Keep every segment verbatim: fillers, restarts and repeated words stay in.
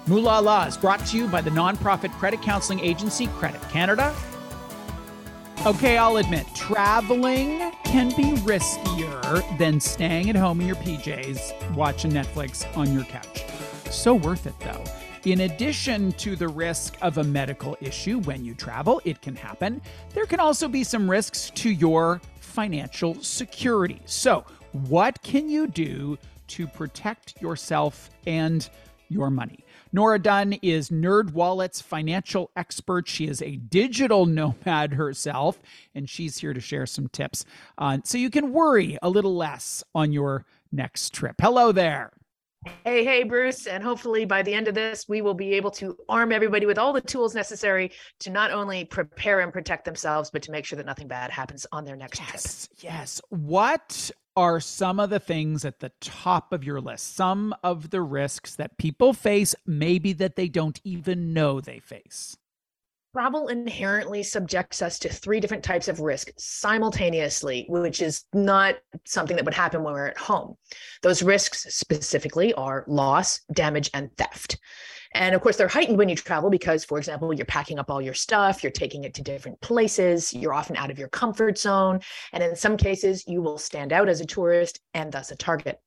Moolah Law is brought to you by the nonprofit credit counseling agency Credit Canada. Okay, I'll admit, traveling can be riskier than staying at home in your P Js, watching Netflix on your couch. So worth it, though. In addition to the risk of a medical issue when you travel, it can happen, there can also be some risks to your financial security. So, what can you do to protect yourself and your money? Nora Dunn is NerdWallet's financial expert. She is a digital nomad herself, and she's here to share some tips uh, so you can worry a little less on your next trip. Hello there. Hey, hey, Bruce. And hopefully by the end of this, we will be able to arm everybody with all the tools necessary to not only prepare and protect themselves, but to make sure that nothing bad happens on their next yes, trip. Yes. What are some of the things at the top of your list? Some of the risks that people face, maybe that they don't even know they face? Travel inherently subjects us to three different types of risk simultaneously, which is not something that would happen when we're at home. Those risks specifically are loss, damage, and theft. And of course, they're heightened when you travel because, for example, you're packing up all your stuff, you're taking it to different places, you're often out of your comfort zone, and in some cases, you will stand out as a tourist and thus a target.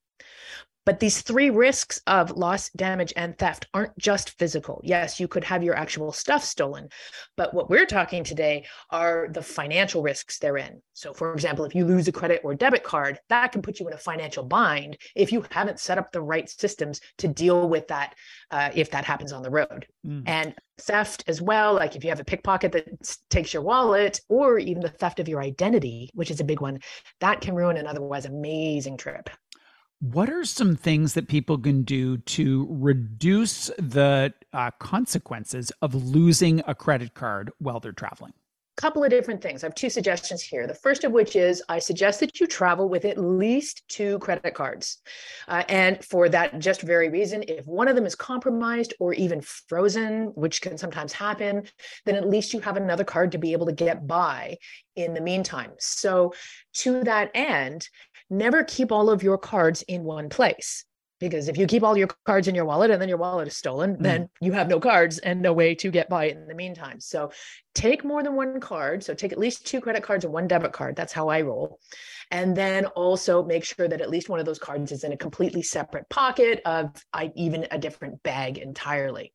But these three risks of loss, damage, and theft aren't just physical. Yes, you could have your actual stuff stolen, but what we're talking today are the financial risks therein. So for example, if you lose a credit or debit card, that can put you in a financial bind if you haven't set up the right systems to deal with that uh, if that happens on the road. Mm. And theft as well, like if you have a pickpocket that takes your wallet, or even the theft of your identity, which is a big one, that can ruin an otherwise amazing trip. What are some things that people can do to reduce the uh, consequences of losing a credit card while they're traveling? Couple of different things. I have two suggestions here. The first of which is I suggest that you travel with at least two credit cards. Uh, and for that just very reason, if one of them is compromised or even frozen, which can sometimes happen, then at least you have another card to be able to get by in the meantime. So to that end, never keep all of your cards in one place. Because if you keep all your cards in your wallet and then your wallet is stolen, mm. then you have no cards and no way to get by it in the meantime. So take more than one card. So take at least two credit cards and one debit card. That's how I roll. And then also make sure that at least one of those cards is in a completely separate pocket of I, even a different bag entirely.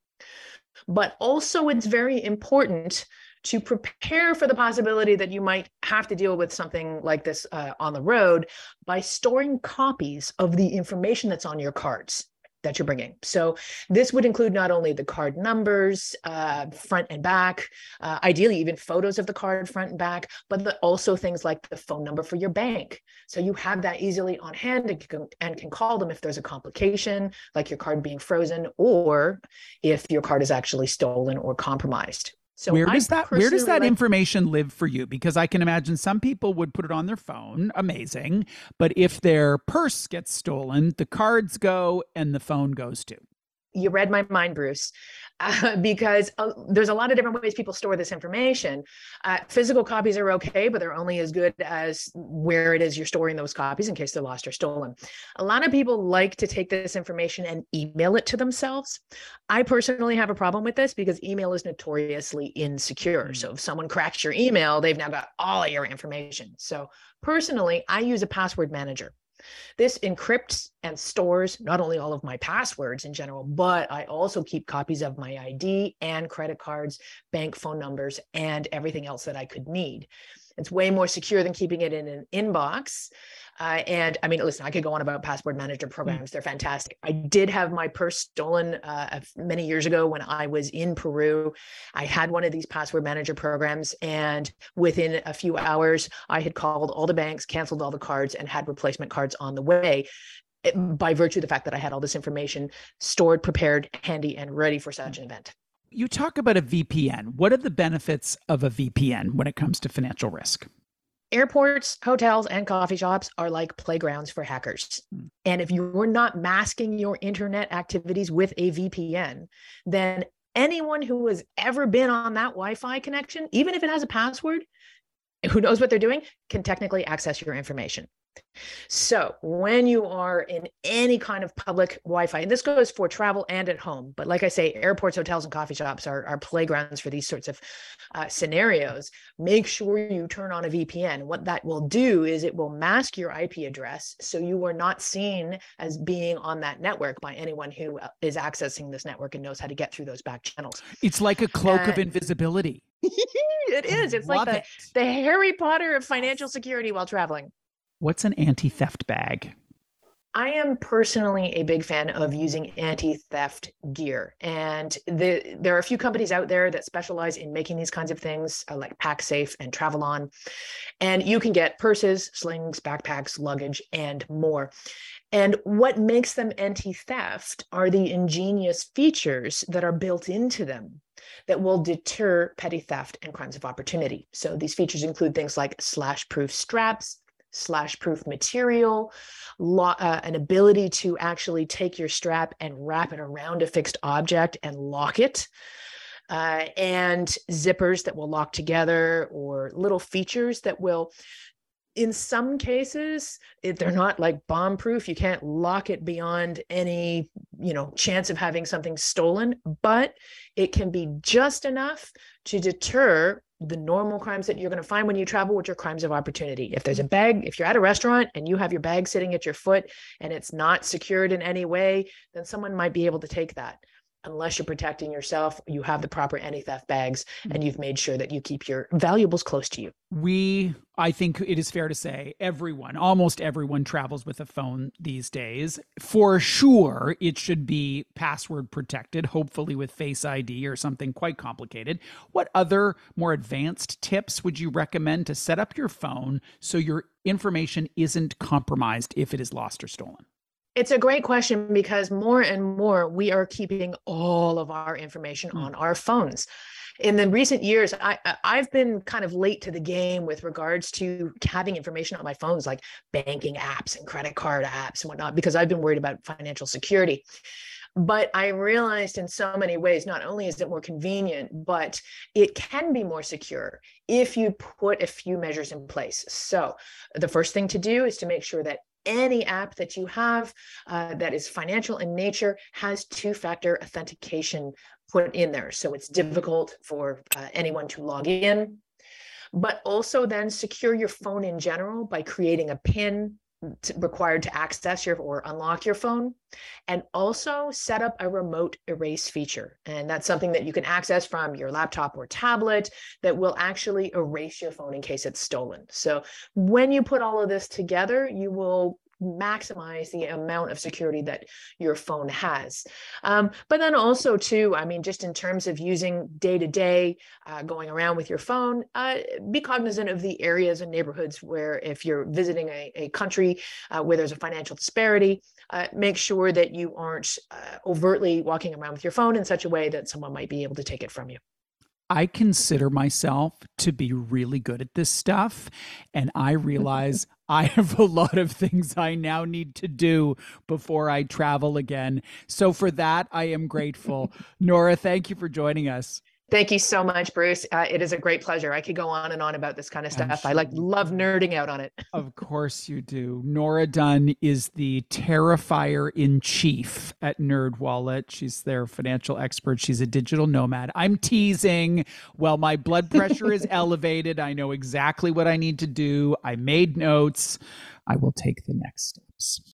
But also it's very important to prepare for the possibility that you might have to deal with something like this uh, on the road by storing copies of the information that's on your cards that you're bringing. So this would include not only the card numbers, uh, front and back, uh, ideally even photos of the card front and back, but the, also things like the phone number for your bank. So you have that easily on hand and can, and can call them if there's a complication, like your card being frozen, or if your card is actually stolen or compromised. So where does I that where does that like, information live for you? Because I can imagine some people would put it on their phone, amazing, but if their purse gets stolen, the cards go and the phone goes too. You read my mind, Bruce, uh, because uh, there's a lot of different ways people store this information. Uh, physical copies are okay, but they're only as good as where it is you're storing those copies in case they're lost or stolen. A lot of people like to take this information and email it to themselves. I personally have a problem with this because email is notoriously insecure. Mm. So if someone cracks your email, they've now got all of your information. So personally, I use a password manager. This encrypts and stores not only all of my passwords in general, but I also keep copies of my I D and credit cards, bank phone numbers, and everything else that I could need. It's way more secure than keeping it in an inbox. Uh, and I mean, listen, I could go on about password manager programs. They're fantastic. I did have my purse stolen uh, many years ago when I was in Peru. I had one of these password manager programs, and within a few hours, I had called all the banks, canceled all the cards, and had replacement cards on the way, it, by virtue of the fact that I had all this information stored, prepared, handy, and ready for such an event. You talk about a V P N. What are the benefits of a V P N when it comes to financial risk? Airports, hotels, and coffee shops are like playgrounds for hackers. Hmm. And if you're not masking your internet activities with a V P N, then anyone who has ever been on that Wi-Fi connection, even if it has a password, who knows what they're doing can technically access your information. So when you are in any kind of public Wi-Fi, and this goes for travel and at home, but like I say, airports, hotels, and coffee shops are, are playgrounds for these sorts of uh, scenarios, make sure you turn on a V P N. What that will do is it will mask your I P address so you are not seen as being on that network by anyone who is accessing this network and knows how to get through those back channels. It's like a cloak uh, of invisibility. It is. It's like the, it. the Harry Potter of financial security while traveling. What's an anti-theft bag? I am personally a big fan of using anti-theft gear. And the, there are a few companies out there that specialize in making these kinds of things, uh, like PacSafe and Travelon. And you can get purses, slings, backpacks, luggage, and more. And what makes them anti-theft are the ingenious features that are built into them that will deter petty theft and crimes of opportunity. So these features include things like slash-proof straps, slash-proof material, lo- uh, an ability to actually take your strap and wrap it around a fixed object and lock it, uh, and zippers that will lock together, or little features that will, in some cases, if they're not like bomb-proof, you can't lock it beyond any, you know, chance of having something stolen, but it can be just enough to deter the normal crimes that you're going to find when you travel, which are crimes of opportunity. If there's a bag, if you're at a restaurant and you have your bag sitting at your foot and it's not secured in any way, then someone might be able to take that. Unless you're protecting yourself, you have the proper anti-theft bags and you've made sure that you keep your valuables close to you. We, I think it is fair to say, everyone, almost everyone travels with a phone these days. For sure, it should be password protected, hopefully with Face I D or something quite complicated. What other more advanced tips would you recommend to set up your phone so your information isn't compromised if it is lost or stolen? It's a great question, because more and more we are keeping all of our information mm. on our phones. In the recent years, I, I've been kind of late to the game with regards to having information on my phones, like banking apps and credit card apps and whatnot, because I've been worried about financial security. But I realized in so many ways, not only is it more convenient, but it can be more secure if you put a few measures in place. So the first thing to do is to make sure that any app that you have uh, that is financial in nature has two-factor authentication put in there. So it's difficult for uh, anyone to log in, but also then secure your phone in general by creating a PIN to, required to access your or unlock your phone, and also set up a remote erase feature. And that's something that you can access from your laptop or tablet that will actually erase your phone in case it's stolen. So when you put all of this together, you will maximize the amount of security that your phone has. Um, but then also too, I mean, just in terms of using day to day, uh, going around with your phone, uh, be cognizant of the areas and neighborhoods where, if you're visiting a, a country uh, where there's a financial disparity, uh, make sure that you aren't uh, overtly walking around with your phone in such a way that someone might be able to take it from you. I consider myself to be really good at this stuff, and I realize I have a lot of things I now need to do before I travel again. So for that, I am grateful. Nora, thank you for joining us. Thank you so much, Bruce. Uh, it is a great pleasure. I could go on and on about this kind of stuff. Sure. I like love nerding out on it. Of course you do. Nora Dunn is the Terrifier in Chief at NerdWallet. She's their financial expert. She's a digital nomad. I'm teasing. Well, my blood pressure is elevated. I know exactly what I need to do. I made notes. I will take the next steps.